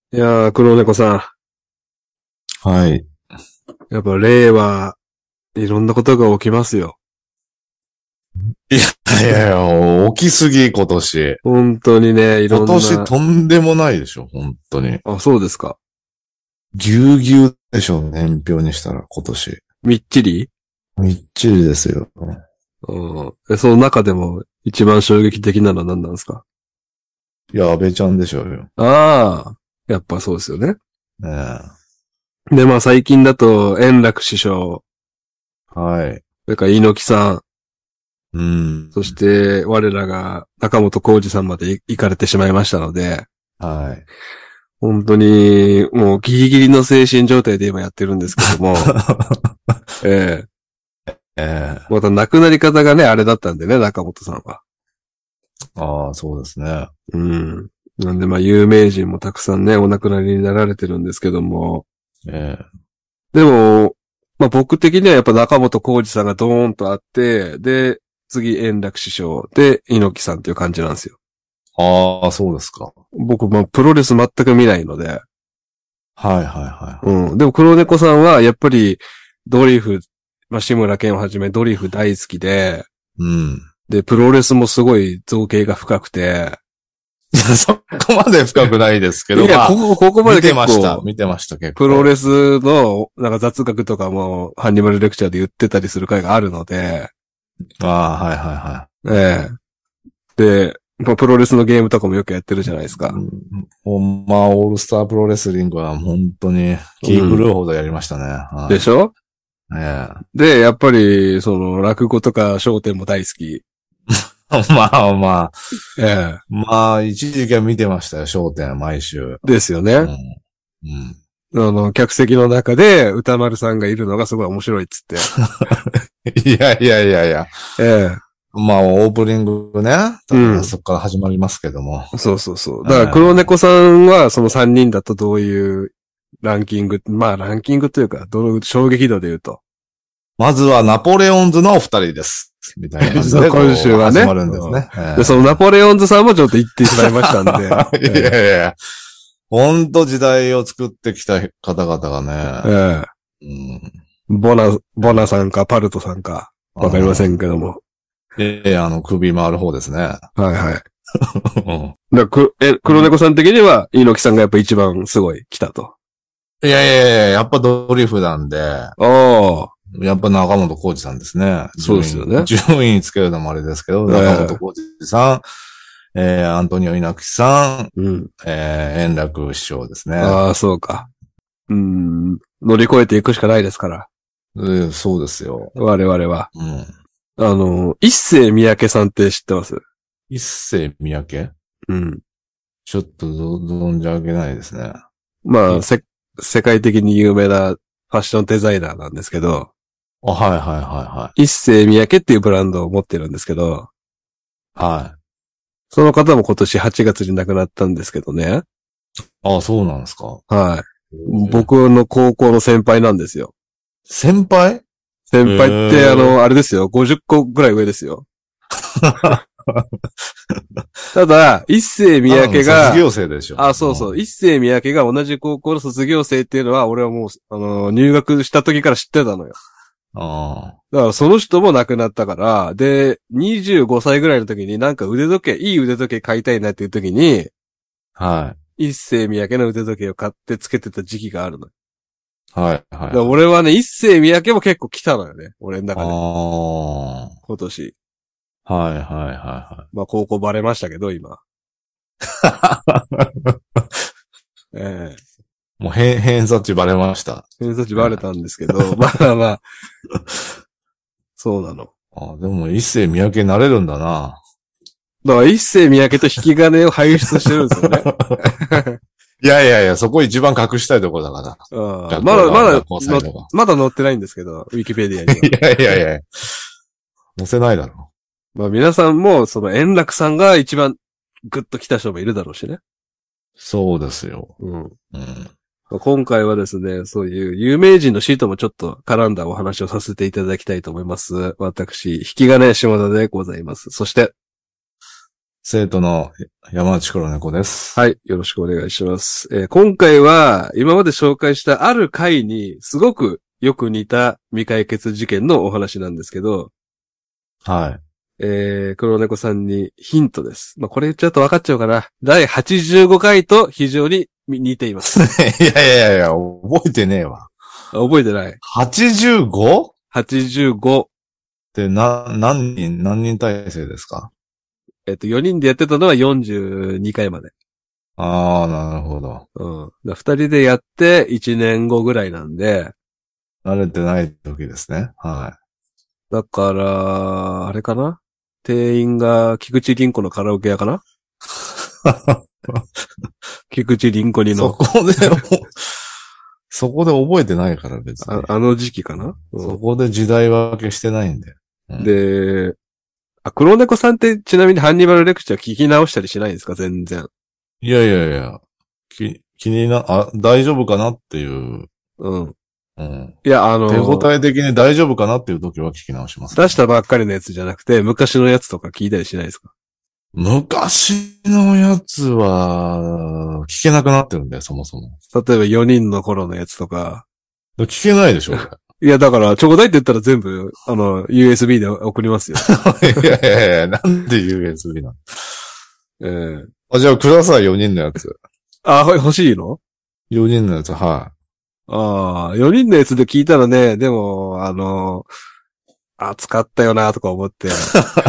いやー、黒猫さはい。 ん。やっぱ令和、いろんなことが起きますよ。 いやいやいや、起きすぎ今年。 本当にね、い今ろんな、 年とんでもないでしょ、本当に。 あ、そうですか。 ぎゅうぎゅうでしょ、年表にしたら今年。 みっちり。 みっちりですよ。 うん。その中でも一番衝撃的なのは何なんですか？ いや、安倍ちゃんでしょうよ。 ああ、やっぱそうですよね。 ねえ。 で、まあ最近だと、円楽師匠、 はい。 それから猪木さん、 うん。 そして我らが中本浩二さんまで行かれてしまいましたので、 はい。 本当にもうギリギリの精神状態で今やってるんですけども、ええまた亡くなり方がね、あれだったんでね、中本さんは。 ああ、そうですね。 うん。なんでまあ有名人もたくさんね、お亡くなりになられてるんですけども。 ええ。 でも、まあ僕的にはやっぱ中本浩二さんがドーンとあって、で、次円楽師匠、で、猪木さんっていう感じなんですよ。 ああ、そうですか。 僕、まあプロレス全く見ないので。 はいはいはいはうん。でも黒猫さんはやっぱりドリフ、まあ志村けんをはじめドリフ大好きで、 い。うん。 で、プロレスもすごい造形が深くて、 いや、そこまで深くないですけど、 いや、 まあ、 ここまで見て結ました。 構、 見てました、結構。 プロレスの、なんか雑学とかも、ハンニバルレクチャーで言ってたりする回があるので、 ああ、はいはいはええ。で、まあプロレスのゲームとかもよくやってるじゃないですい。 か。 ほんま、オールスタープロレスリングは本当に気うん。 狂うほどやりましたね。はでしょ？ い。えで、やっぱり、その、落語とか笑点も大好き。 え。まあまあ、 ええ。 まあ、一時期は見てましたよ、笑点、毎週。 ですようん。 ね。 うん。 客席の中で歌丸さんがいるのがすごい面白いっつって。 いやいやいやいや。 ええ。 まあ、オープニングね。 うん。 そこから始まりますけども。 そうそうそう。 えだから黒え。 猫さんはその3人だとどういうランキング、まあランキングというか、どの衝撃度で言うと。 まずはナポレオンズのお二人です。みたいな感じそうで、 今週はね。 始まるんですうんね。 で、そのナポレオンズさんもちょっと言ってしまいましたんで。 いやいや、ほんと時代を作ってきた方々がえね、 えうん、 ボナさんかパルトさんか、わかりませんけども。 首回る方ですね。 はいはい。 うん黒猫さん的には、猪木さんがやっぱ一番すごい来たと。 いやいやいや、やっぱドリフなんで、 ああ、 やっぱ中本浩二さんですね。 そうですよね。 順位つけるのもあれですけど、 え中本え浩二さん、アントニオ猪木さん、 うん。 円楽師匠ですね。 ああ、そうか。うん。乗り越えていくしかないですから。 そうですよ。 我々は。 うん。 一世三宅さんって知ってます？ 一世三宅うん。 ちょっと存じ上げないですね。 まあ、 い世界的に有名なファッションデザイナーなんですけど、 はいはいは一世三宅っていうブランドを持ってるんですけど、 いはい。はい。 その方も今年8月に亡くなったんですけどね。 あ、そうなんですか。 はい。僕の高校の先輩なんですよ。 先輩先輩ってえあれですよ。50個ぐらい上ですよ。ただ、一世三ただの卒宅が、 業生でしょ。 あ、そうそう。一世三宅が同じ高校の卒業生っていうのは、俺はもう、入学した時から知ってたのよ。 あだからその人も亡くなったから、で、25歳ぐらいの時になんかいい腕時計買いたいなっていう時に、 あ。はい。 一世三宅の腕時計を買ってつけてた時期があるの。 はいはいだからはい。 俺はね、一世三宅も結構来たのよね。俺のあ中で。 あ。 今年。 はいはいはいはまあ高校バレましたけど、今。 い。 ええもう偏差値バレました。 偏差値バレたんですけど、まあまあ、そうなの。 でも一世三宅になれるんだな。 だから一世三宅と引き金を輩出してるんですよね。 いやいやいや、そこ一番隠したいところだから。 うん学校サイドが。 まだ載ってないんですけど、ウィキペディアには。 いやいやいや、載せないだろ。 まあ皆さんも、その円楽さんが一番グッと来た人もいるだろうしね。 そうですよ。 うん。 うん。 今回はですね、そういう有名人のシートもちょっと絡んだお話をさせていただきたいと思います。私、引き金下田でございます。そして、 生徒の山内黒猫です。 はい。よろしくお願いします。今回は、今まで紹介したある回にすごくよく似た未解決事件のお話なんですけど、 はい。 黒猫さんにヒントです。まあ、これ言っちゃうと分かっちゃうかな。第85回と非常に似ています。 いやいや、覚えてねえわ。 覚えてない。 85?85 85。 って何人体制ですか 4人でやってたのは42回まで。 ああ、なるほど。 2人でやって1年後ぐらいなんで。 慣れてない時ですね。はい。 だから、あれかな？店員が菊池凛子のカラオケ屋かな？菊池凛子にの。 そこで覚えてないから別に。 あの時期かな？ そこで時代分けしてないんで。 で、黒猫さんってちなみにハンニバルレクチャー聞き直したりしないんですか？全然。 いや。気に大丈夫かなっていう。 うん。 うん。 いや、 手応え的に大丈夫かなっていう時は聞き直します、 ね。出したばっかりのやつじゃなくて、昔のやつとか聞いたりしないですか？ 昔のやつは、聞けなくなってるんだよ、そもそも。 例えば4人の頃のやつとか。 聞けないでしょ、 いや、だから、ちょうだいって言ったら全部、USB で送りますよ。 いや、なんで USB なの？じゃあください、4人のやつ。 欲しいの？ 4 人のやつ、はい。 4人のやつで聞いたらね、でも、使ったよなとか思って、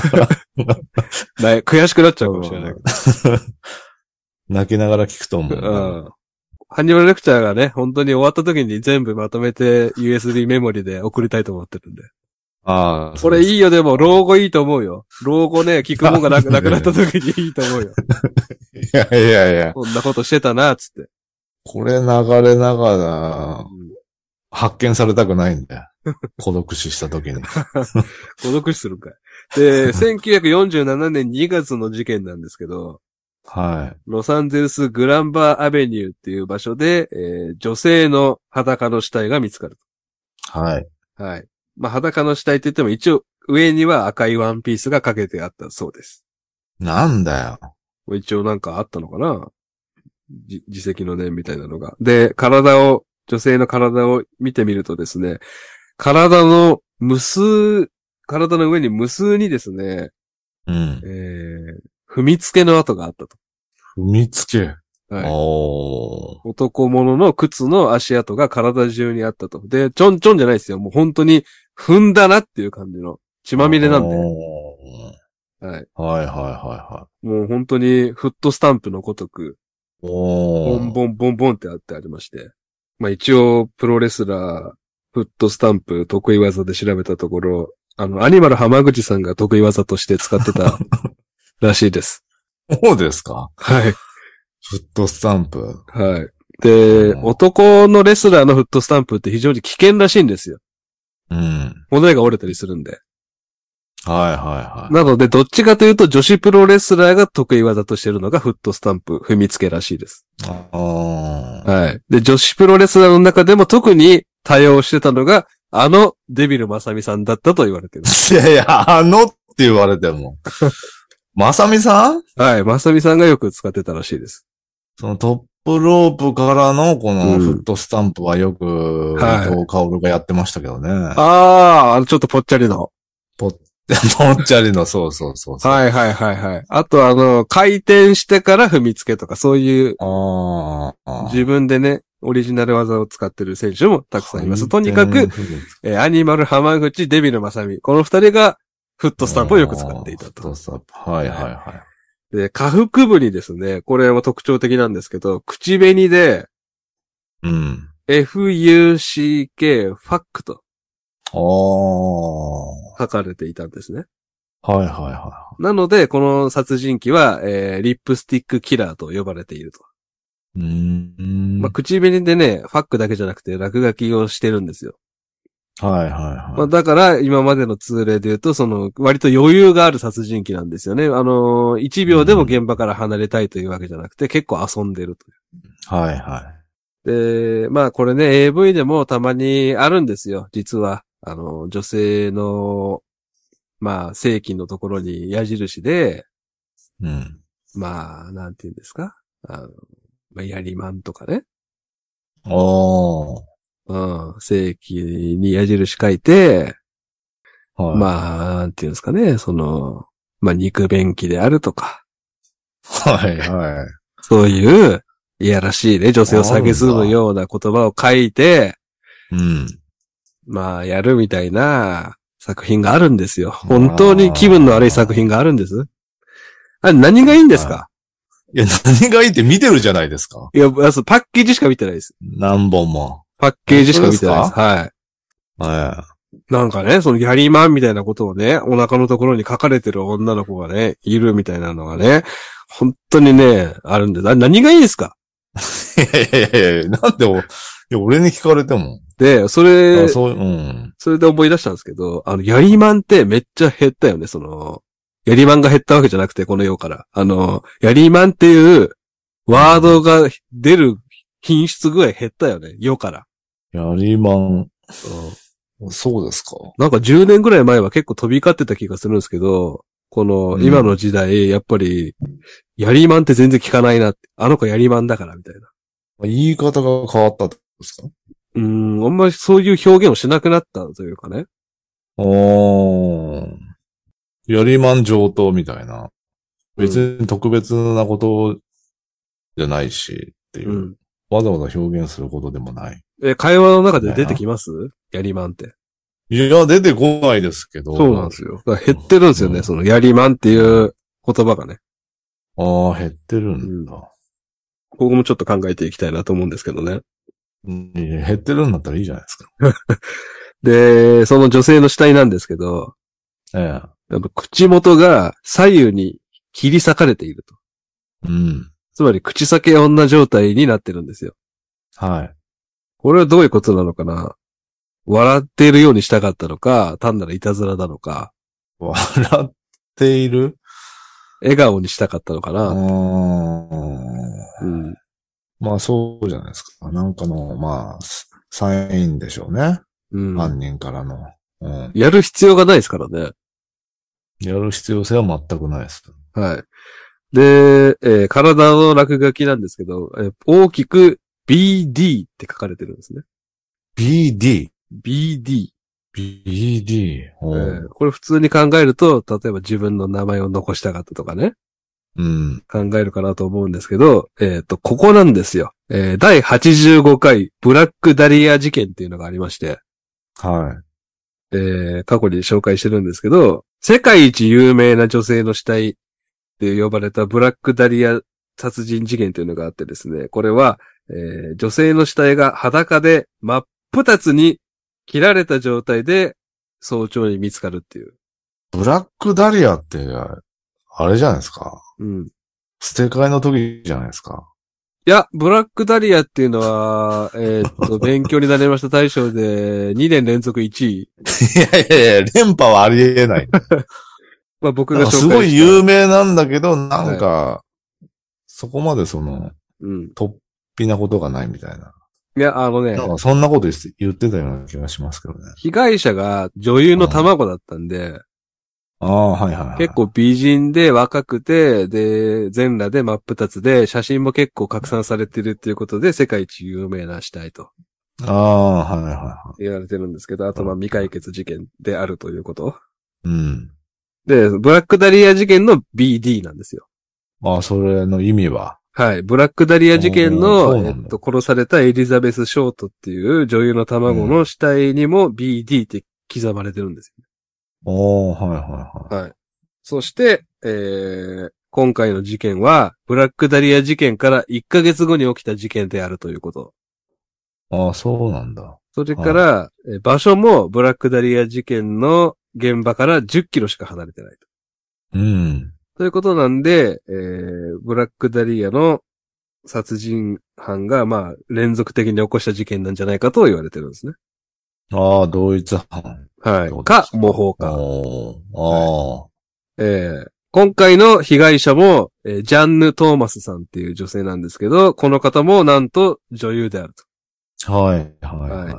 悔しくなっちゃうかもしれないけど。 泣きながら聞くと思う。 ハンニバルレクチャーがね、本当に終わった時に全部まとめて USB メモリで送りたいと思ってるんで。これいいよ、でも、老後いいと思うよ。老後ね、聞くもんがなくなった時にいいと思うよ。 いや。 こんなことしてたな、つって。 これ流れながら、発見されたくないんだよ。孤独死した時に。 孤独死するかい。で、1947年2月の事件なんですけど、 はい。 ロサンゼルスグランバーアベニューっていう場所で、女性の裸の死体が見つかる。 はい。 はい。まあ、裸の死体って言っても一応上には赤いワンピースがかけてあったそうです。 なんだよ。 一応なんかあったのかな？自責の念みたいなのが。で、女性の体を見てみるとですね、体の上に無数にですね、 うん。 踏みつけの跡があったと。 踏みつけ。 はい。男物の靴の足跡が体中にあったと。で、ちょんちょんじゃないですよ。もう本当に踏んだなっていう感じの血まみれなんで。はい。 はい。 もう本当にフットスタンプのごとく、ボンボンってありまして。まあ一応プロレスラー、フットスタンプ得意技で調べたところ、アニマル浜口さんが得意技として使ってたらしいです。 そうですか？ はい。 フットスタンプ。 はい。で、男のレスラーのフットスタンプって非常に危険らしいんですよ。 うん。 骨が折れたりするんで。 はい。 なので、どっちかというと女子プロレスラーが得意技としてるのがフットスタンプ踏みつけらしいです。はい。で、女子プロレスラーの中でも特に対応してたのが、デビルマサミさんだったと言われてる。 いや、って言われても。マサミさん？ はい、マサミさんがよく使ってたらしいです。 そのトップロープからのこのフットスタンプはよく、伊藤薫がやってましたけどね。 ちょっとぽっちゃりの。 ぽっちゃりの、そう。 はい。あと回転してから踏みつけとか、そういう、自分でね、オリジナル技を使ってる選手もたくさんいます。とにかく、アニマル浜口、デビルマサミ、この二人がフットスタンプをよく使っていたと。 はい。 で、下腹部にですね、これは特徴的なんですけど、口紅で、FUCK、ファックと。書かれていたんですね。 はい。 なので、この殺人鬼は、リップスティックキラーと呼ばれていると。まあ、口紅でね、ファックだけじゃなくて落書きをしてるんですよ。 はい。 まあ、だから、今までの通例で言うと、割と余裕がある殺人鬼なんですよね。1秒でも現場から離れたいというわけじゃなくて、結構遊んでるという。 はい。 で、まあ、これね、AV でもたまにあるんですよ、実は。女性の、まあ、性器のところに矢印で、 うん。 まあ、なんて言うんですかまあ、やりまんとかね。 あ正規に矢印書いて、 あ。はい。 まあ、なんて言うんですかね、まあ、肉便器であるとか、 はいはい。 そういう、いやらしいね、女性を蔑むような言葉を書いて、 うん。 まあ、やるみたいな作品があるんですよ。本当に気分の悪い作品があるんです。あれ何がいいんですか？ いや、何がいいって見てるじゃないですか。 いや、パッケージしか見てないです。 何本も。 パッケージしか見てないです。 本当はい。 はなんかね、そのやりまんみたいなことをね、お腹のところに書かれてる女の子がね、いるみたいなのがね、本当にね、あるんで、何がいいですか？ い。いやいやいや、なんでいや、俺に聞かれても。 で、 そう、うん。 それで思い出したんですけど、やりまんってめっちゃ減ったよね、やりまんが減ったわけじゃなくて、この世から。やりまんっていうワードが出る品質ぐらい減ったよね、世から。 やりまん。そうですか。 なんか10年ぐらい前は結構飛び交ってた気がするんですけど、今の時代、やっぱり、やりまんって全然聞かないなって。あの子やりまんだから、みたいな。 言い方が変わったってことですか？ あんまりそういう表現をしなくなったというかね。 やりまん上等みたいな。別に特別なことじゃないし、っていう。わざわざ表現することでもない。 会話の中で出てきます？やりまんって。 いや、出てこないですけど。 そうなんですよ。だから減ってるんですよね、そのやりまんっていう言葉がね。 ああ、減ってるんだ。 ここもちょっと考えていきたいなと思うんですけどね。 減ってるんだったらいいじゃないですか。 で、その女性の死体なんですけど、やっぱ口元が左右に切り裂かれていると。つまり口裂け女状態になってるんですよ。 はい。 これはどういうことなのかな？笑っているようにしたかったのか、単なるいたずらなのか。 笑っている？ 笑顔にしたかったのかな？ まあそうじゃないですか。なんかの、まあ、サインでしょうね。犯人からの、 やる必要がないですからね。 やる必要性は全くないです。 はい。で、体の落書きなんですけど、大きく BD って書かれてるんですね。 BD？ BD。 BD。 これ普通に考えると、例えば自分の名前を残したかったとかね。考えるかなと思うんですけど、ここなんですよ。第85回ブラックダリア事件っていうのがありまして。 はい。 過去に紹介してるんですけど、世界一有名な女性の死体って呼ばれたブラックダリア殺人事件というのがあってですね、これは、女性の死体が裸で真っ二つに切られた状態で早朝に見つかるっていう。 ブラックダリアって、あれじゃないですか。捨て替えの時じゃないですか。 いや、ブラックダリアっていうのは、勉強になりました大賞で2年連続1位。 いやいやいや、連覇はありえない。 まあ僕が紹介した。 すごい有名なんだけど、なんか、そこまでとっぴなことがないみたいな。 いや、 なんかそんなこと言ってたような気がしますけどね。 被害者が女優の卵だったんで、 はいはい。 結構美人で若くて、で、全裸で真っ二つで、写真も結構拡散されてるっていうことで、世界一有名な死体と。 はいはい。 言われてるんですけど、あと未解決事件であるということ。 で、 ブラックダリア事件の BD なんですよ。 それの意味は？ はい。ブラックダリア事件の、殺されたエリザベス・ショートっていう女優の卵の死体にも BD って刻まれてるんですよ。 はい。 そして、今回の事件は、ブラックダリア事件から1ヶ月後に起きた事件であるということ。 そうなんだ。 それから、場所もブラックダリア事件の現場から10キロしか離れてないと。ということなんで、ブラックダリアの殺人犯が、まあ、連続的に起こした事件なんじゃないかと言われてるんですね。 同一犯。 はい。か、模倣か。 はい、 今回の被害者も、ジャンヌ・トーマスさんっていう女性なんですけど、この方もなんと女優であると。 はい。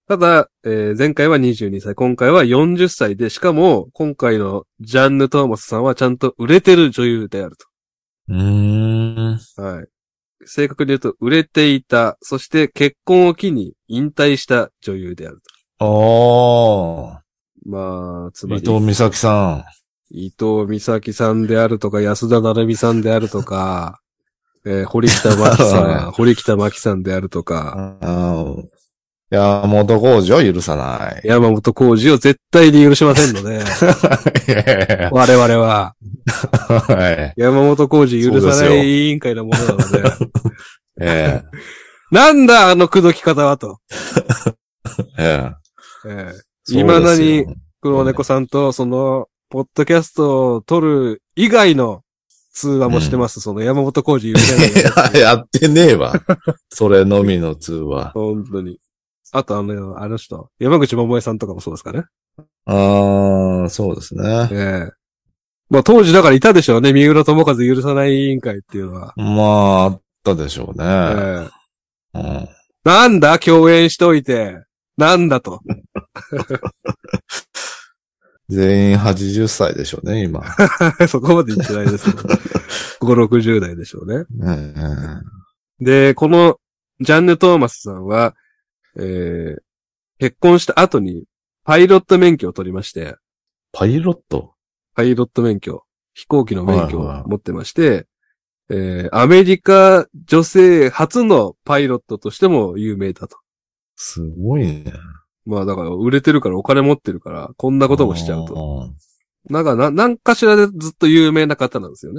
ただ、前回は22歳、今回は40歳で、しかも、今回のジャンヌ・トーマスさんはちゃんと売れてる女優であると。はい。正確に言うと、売れていた、そして結婚を機に引退した女優であると。まあ、つまり。 伊藤美咲さん。伊藤美咲さんであるとか、安田成美さんであるとか、堀北真希さん、堀北真希さんであるとか。 山本浩二を許さない。 山本浩二を絶対に許しませんので。我々は。山本浩二許さない委員会のものなので。なんだあの口説き方はと。未だに黒猫さんとその、ポッドキャストを撮る以外の通話もしてます。その山本浩二許せない。 やってねえわ。それのみの通話。 本当に。あとあの人、山口百恵さんとかもそうですかね。 そうですね。 まあ当時だからいたでしょうね。三浦友和許さない委員会っていうのは。 まあ、あったでしょうね。 なんだ共演しといて。なんだと。 全員80歳でしょうね、今。 そこまで言ってないですけど。5、60代でしょうね。で、このジャンヌ・トーマスさんは、結婚した後にパイロット免許を取りまして。 パイロット免許。飛行機の免許を持ってまして、アメリカ女性初のパイロットとしても有名だと。 すごいね。 まあだから売れてるからお金持ってるから、こんなこともしちゃうと。なんかしらでずっと有名な方なんですよね。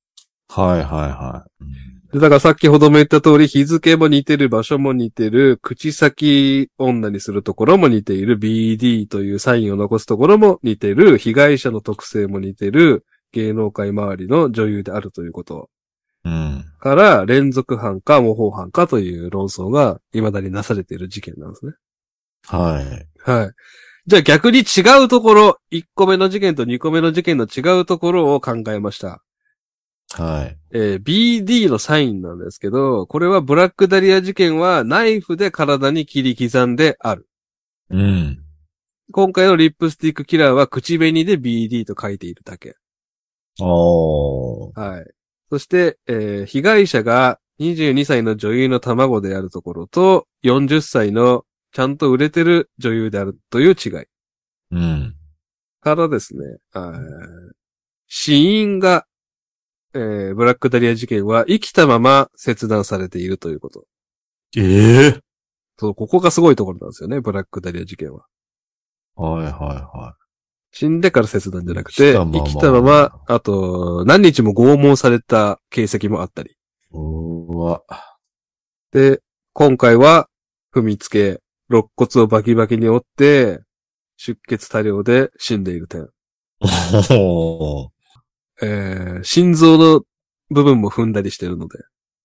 で、だから先ほども言った通り、日付も似てる、場所も似てる、口先女にするところも似ている、BD というサインを残すところも似てる、被害者の特性も似てる、芸能界周りの女優であるということ。から、連続犯か模倣犯かという論争が未だになされている事件なんですね。 はい。 じゃあ逆に違うところ、1個目の事件と2個目の事件の違うところを考えました。BD のサインなんですけど、これはブラックダリア事件はナイフで体に切り刻んである。今回のリップスティックキラーは口紅で BD と書いているだけ。そして、被害者が22歳の女優の卵であるところと、40歳のちゃんと売れてる女優であるという違い。からですね、死因が、ブラックダリア事件は生きたまま切断されているということ。そう、ここがすごいところなんですよね、ブラックダリア事件は。死んでから切断じゃなくて、生きたまま、あと、何日も拷問された形跡もあったり。で、今回は、踏みつけ、肋骨をバキバキに折って、出血多量で死んでいる点。心臓の部分も踏んだりしてるので。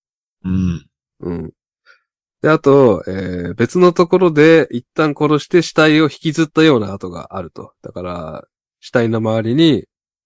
で、あと、別のところで一旦殺して死体を引きずったような跡があると。だから、死体の周りに、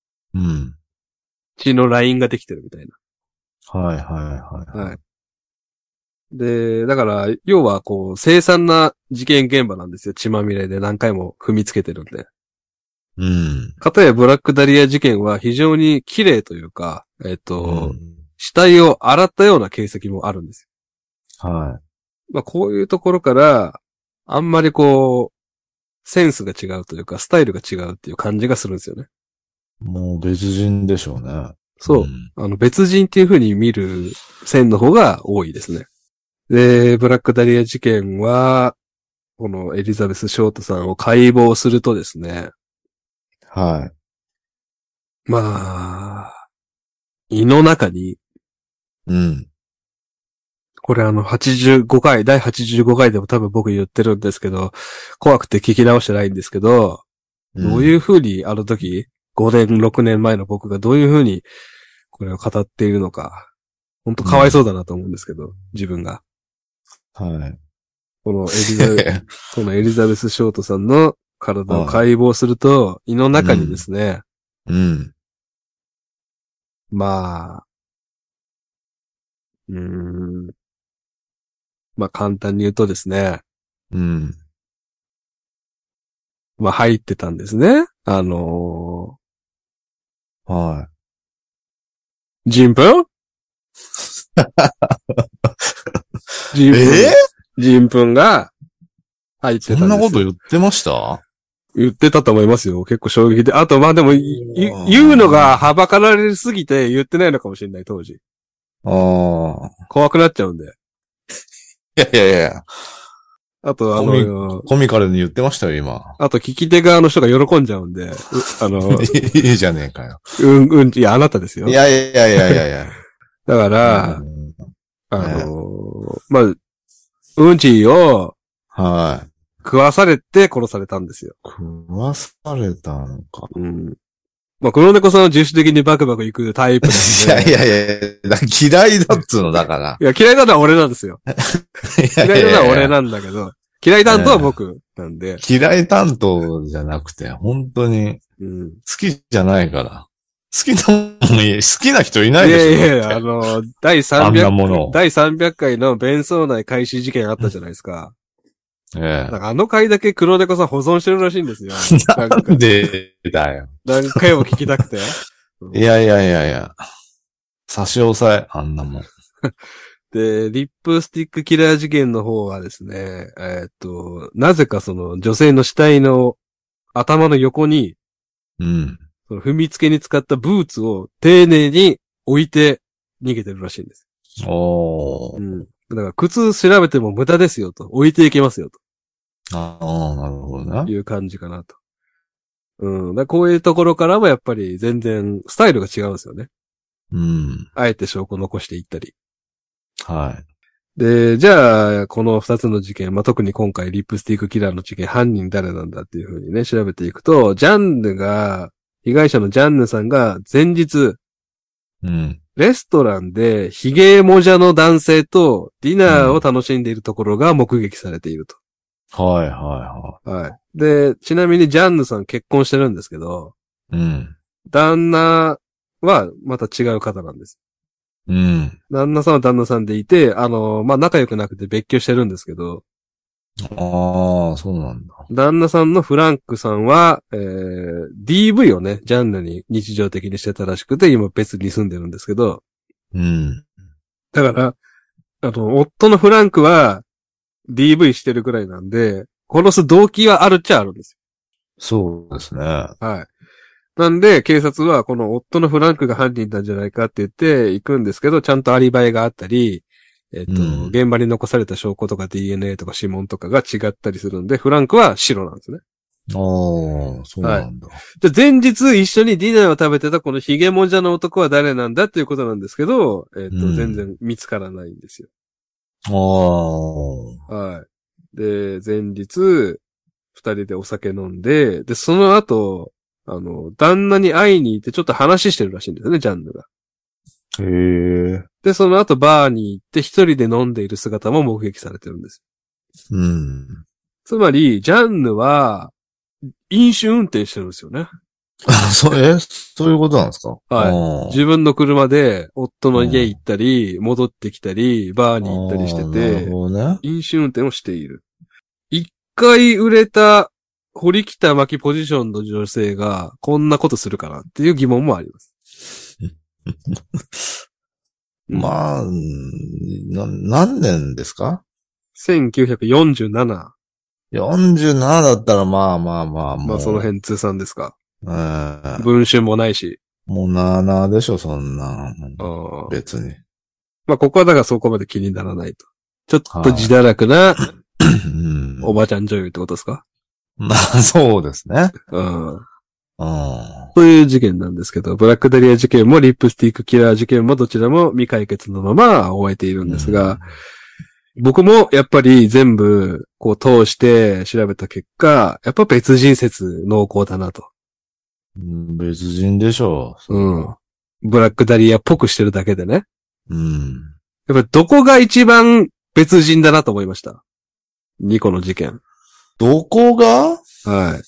血のラインができてるみたいな。で、だから、要はこう、凄惨な事件現場なんですよ。血まみれで何回も踏みつけてるんで。かたやブラックダリア事件は非常に綺麗というか、死体を洗ったような形跡もあるんですよ。まあこういうところから、あんまりこう、センスが違うというか、スタイルが違うっていう感じがするんですよね。 もう別人でしょうね。 そう。別人っていう風に見る線の方が多いですね。で、ブラックダリア事件は、このエリザベス・ショートさんを解剖するとですね。まあ、胃の中に、これ85回、第85回でも多分僕言ってるんですけど、怖くて聞き直してないんですけど、どういう風にあの時、5年、6年前の僕がどういう風にこれを語っているのか、本当かわいそうだなと思うんですけど、自分が。このエリザベス・ショートさんの体を解剖すると、胃の中にですね、まあ、まあ簡単に言うとですね、 まあ入ってたんですね。 は人糞人糞。人糞が入ってたんですよ。 そんなこと言ってました？ 言ってたと思いますよ。結構衝撃で。あと、まあでも、言うのがはばかられすぎて言ってないのかもしれない、当時。 ああ。 怖くなっちゃうんで。 いやいやいや。 あと、 コミカルに言ってましたよ、今。 あと、聞き手側の人が喜んじゃうんで、 いいじゃねえかよ。 いや、あなたですよ。 いやいやいやいやいや。 だから、まあ、うんちを、 はい。 食わされて殺されたんですよ。 食わされたのか。 うん。まあ、黒猫さんは自主的にバクバク行くタイプなんで。 いやいやいや、嫌いだっつうのだから。 いや、嫌いなのは俺なんですよ。嫌いなのは俺なんだけど、嫌い担当は僕なんで。 嫌い担当じゃなくて、本当に、好きじゃないから。好きな人いないでしょ。 いやいや、第300回の弁償内開始事件あったじゃないですか。なんかあの回だけ黒猫さん保存してるらしいんですよ。 なんでだよ。 何回も聞きたくて。 いやいやいやいや。差し押さえ、あんなもん。 で、リップスティックキラー事件の方はですね、なぜかその女性の死体の頭の横に、その踏みつけに使ったブーツを丁寧に置いて逃げてるらしいんです。だから靴調べても無駄ですよと。置いていけますよと。 ああ、なるほどね。 いう感じかなと。こういうところからもやっぱり全然スタイルが違うんですよね。あえて証拠残していったり。 はい。 で、じゃあ、この二つの事件、まあ、特に今回リップスティックキラーの事件、犯人誰なんだっていうふうにね、調べていくと、被害者のジャンヌさんが前日、レストランでヒゲモジャの男性とディナーを楽しんでいるところが目撃されていると。はい。で、ちなみにジャンヌさん結婚してるんですけど、旦那はまた違う方なんです。旦那さんは旦那さんでいて、まあ、仲良くなくて別居してるんですけど。 ああ、そうなんだ。 旦那さんのフランクさんは、DV をね、ジャンヌに日常的にしてたらしくて、今別に住んでるんですけど。だから、夫のフランクは DV してるくらいなんで、殺す動機はあるっちゃあるんですよ。 そうですね。 はい。なんで、警察はこの夫のフランクが犯人なんじゃないかって言って行くんですけど、ちゃんとアリバイがあったり、現場に残された証拠とか DNA とか指紋とかが違ったりするんで、フランクは白なんですね。 ああ、そうなんだ。 で、前日一緒にディナーを食べてたこのヒゲモンジャの男は誰なんだっていうことなんですけど、全然見つからないんですよ。はい。で、前日、二人でお酒飲んで、で、その後、旦那に会いに行ってちょっと話してるらしいんですよね、ジャンヌが。で、その後バーに行って一人で飲んでいる姿も目撃されてるんです。つまり、ジャンヌは、飲酒運転してるんですよね。 そういうことなんですか？ はい。自分の車で夫の家行ったり、戻ってきたり、バーに行ったりしてて、飲酒運転をしている。一回売れた堀北真希ポジションの女性がこんなことするかなっていう疑問もあります。 まあ、何年ですか？ 1947。 47だったらまあ。 まあその辺通算ですか。文春もないし。 もう7でしょ、そんな。別に。 まあここはだからそこまで気にならないと。ちょっと自堕落な、おばちゃん女優ってことですか？ まあそうですね。 という事件なんですけど、ブラックダリア事件もリップスティックキラー事件もどちらも未解決のまま終えているんですが、僕もやっぱり全部こう通して調べた結果、やっぱ別人説濃厚だなと。 別人でしょう。 ブラックダリアっぽくしてるだけでね。 やっぱどこが一番別人だなと思いました。2個の事件。 どこが？ はい。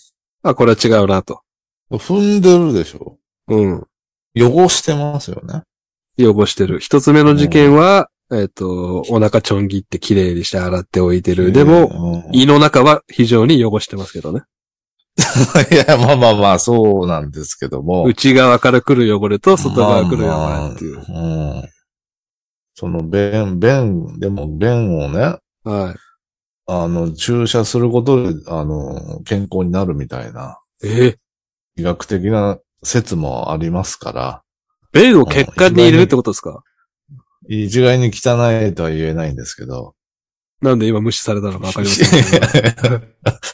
これは違うなと。 踏んでるでしょ。汚してますよね。 汚してる。一つ目の事件は、お腹ちょん切って綺麗にして洗っておいてる。でも、胃の中は非常に汚してますけどね。 いや、まあまあまあ、そうなんですけども。 内側から来る汚れと外側から来る汚れっていう。 まあまあ、うん。そのでも便をね、 はい。 注射することで、健康になるみたいな、医学的な説もありますから。 便を血管に入れるってことですか？ 一概に汚いとは言えないんですけど。 なんで今無視されたのかわかりませんけど。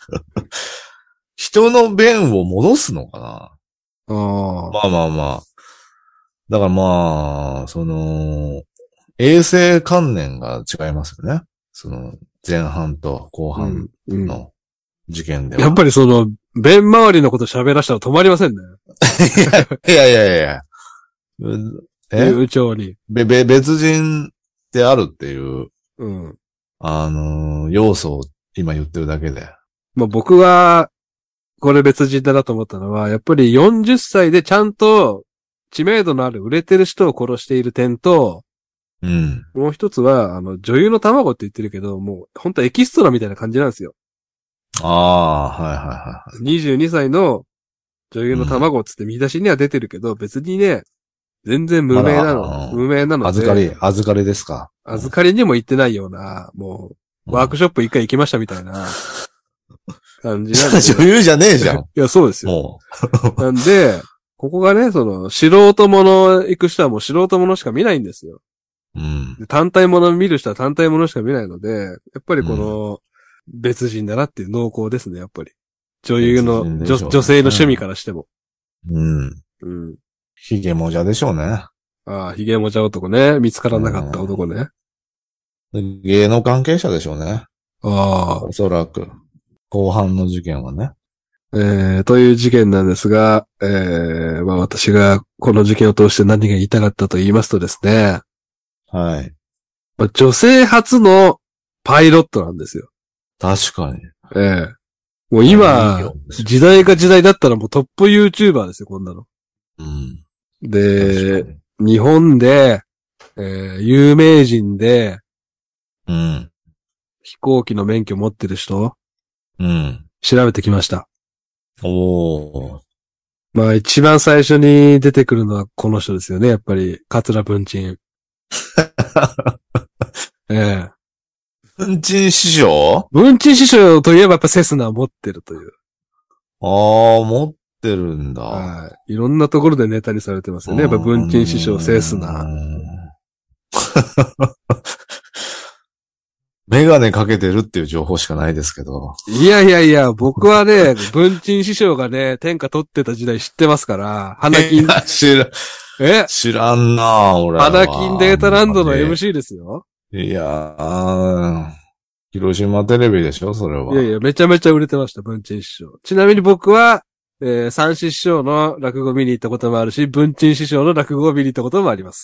人の便を戻すのかな？ ああ。 まあまあまあ。だからまあ、衛生観念が違いますよね。前半と後半の事件では。 やっぱり便周りのこと喋らしたら止まりませんね。 いやいやいや悠長に。 別人であるっていう、 うん。 要素を今言ってるだけで。 まあ僕は、これ別人だなと思ったのは、やっぱり40歳でちゃんと知名度のある売れてる人を殺している点と、 うん。 もう一つは、女優の卵って言ってるけど、もう本当エキストラみたいな感じなんですよ。 ああ、はいはいはい。 22歳の女優の卵っつって見出しには出てるけど、別にね、全然無名なの。無名なので。 預かりですか。 預かりにも行ってないような、もう、ワークショップ一回行きましたみたいな感じなんで。 女優じゃねえじゃん。 いや、そうですよ。なんで、ここがね、素人もの行く人はもう素人ものしか見ないんですよ。 うん。 単体もの見る人は単体ものしか見ないので、やっぱり別人だなっていう濃厚ですね、やっぱり。女優の、女性の趣味からしても。 うん。うん。ヒゲもじゃでしょうね。 ああ、ヒゲもじゃ男ね。見つからなかった男ね。 芸能関係者でしょうね。 ああ。 おそらく。後半の事件はね。 という事件なんですが、まあ私がこの事件を通して何が言いたかったと言いますとですね。 はい。 まあ、女性初のパイロットなんですよ。 確かに。 もう今、時代が時代だったらもうトップ YouTuber ですよ、こんなの。 うん。 で、日本で、有名人で、 うん。 飛行機の免許持ってる人、 うん。 調べてきました。 おー。 まあ一番最初に出てくるのはこの人ですよね、やっぱり、桂文珍。 文珍師匠？ 文珍師匠といえばやっぱセスナを持ってるという。 ああ、持ってるんだ。 はい。いろんなところでネタにされてますよね。やっぱ文珍師匠、セスナ。 メガネかけてるっていう情報しかないですけど。 いやいやいや、僕はね、文珍師匠がね、天下取ってた時代知ってますから、花金。 知らんな俺は。 花金データランドの MC ですよ。 いやー、広島テレビでしょそれは。 いやいや、めちゃめちゃ売れてました、文珍師匠。ちなみに僕は、三師匠の落語見に行ったこともあるし、文珍師匠の落語を見に行ったこともあります。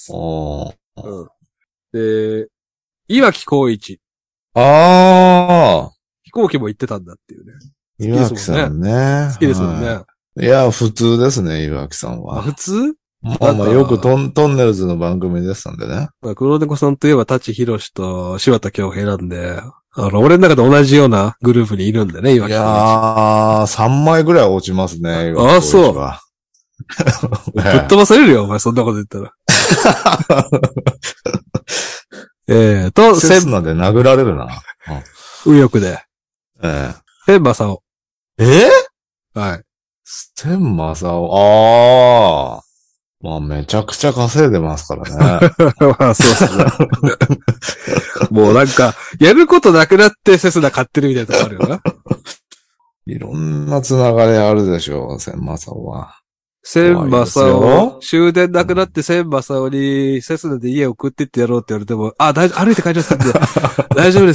で、岩城光一。 ああ。 飛行機も行ってたんだっていうね。 岩城さんね。 好きですもんね。 いや、普通ですね、岩城さんは。 普通？ まあまあよくトンネルズの番組でしたんでね。 まあ、黒猫さんといえば、舘ひろしと柴田恭平なんで、俺の中で同じようなグループにいるんでね、岩城さん。いやー、3枚ぐらい落ちますね、 ああ、そう。ぶっ飛ばされるよ、お前、そんなこと言ったら。 セスナで殴られるな。 右翼で。千正夫。はい。 千正夫。ああ。まあ、めちゃくちゃ稼いでますからね。 まあ、そうですね。もうなんか、やることなくなってセスナ買ってるみたいなとこあるよな。 いろんなつながりあるでしょう、千正夫は。 千正夫、終電なくなって千正夫にセスナで家を送ってってやろうって言われても、歩いて帰りますんで、大丈夫です。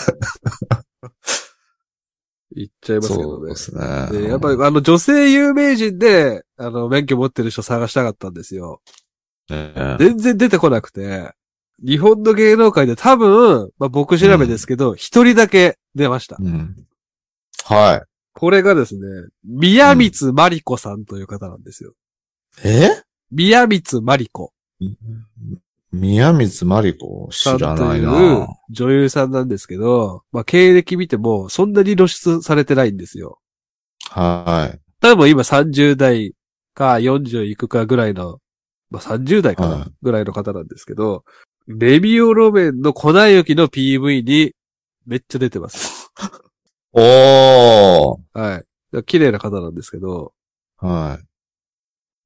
言っちゃいますけどね。 そうですね。 で、やっぱり女性有名人で、免許持ってる人探したかったんですよ。全然出てこなくて、日本の芸能界で多分、まあ、僕調べですけど、一人だけ出ました。 はい。 これがですね、宮光真理子さんという方なんですよ。宮光真理子。 宮光真理子知らないな。 という女優さんなんですけど、まあ、経歴見てもそんなに露出されてないんですよ。 はい。 多分今30代か40いくかぐらいの、まあ、30代かな、ぐらいの方なんですけど、レミオロメンの粉雪の PV にめっちゃ出てます。 おー。 はい。綺麗な方なんですけど、 はい。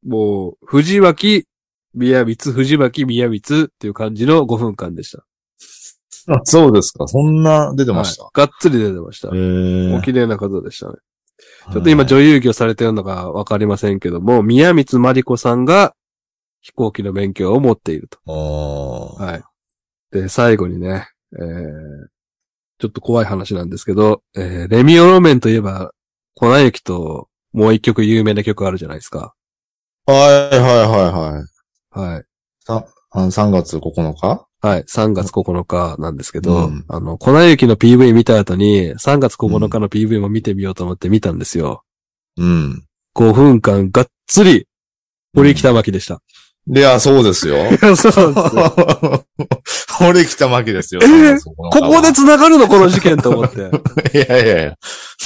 もう、藤巻宮光っていう感じの5分間でした。 あ、そうですか。そんな出てました。 はい、がっつり出てました。お綺麗な方でしたね。ちょっと今女優業されてるのかわかりませんけども、宮光まりこさんが飛行機の免許を持っていると。はい。で、最後にね、ちょっと怖い話なんですけど、レミオロメンといえば、粉雪ともう一曲有名な曲あるじゃないですか。 はいはいはいはい。 はい。 3月9日はい。3月9日なんですけど、粉雪の PV 見た後に、3月9日の PV も見てみようと思って見たんですよ。 うん。 5分間がっつり、堀北真希でした。 いや、そうですよ。 そうですよ。 堀北真希ですよ。 ここで繋がるのこの事件と思って。 いや。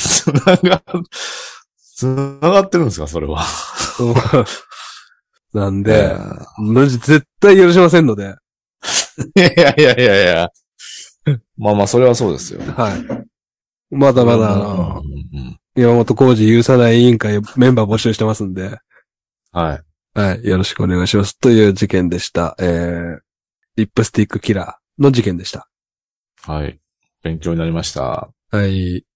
繋がってるんですかそれは。 なんで、絶対許しませんので。 いや。まあ、それはそうですよ。 はい。まだまだ、山本浩二許さない委員会メンバー募集してますんで。 はい。 はい。よろしくお願いします。という事件でした。リップスティックキラーの事件でした。 はい。勉強になりました。 はい。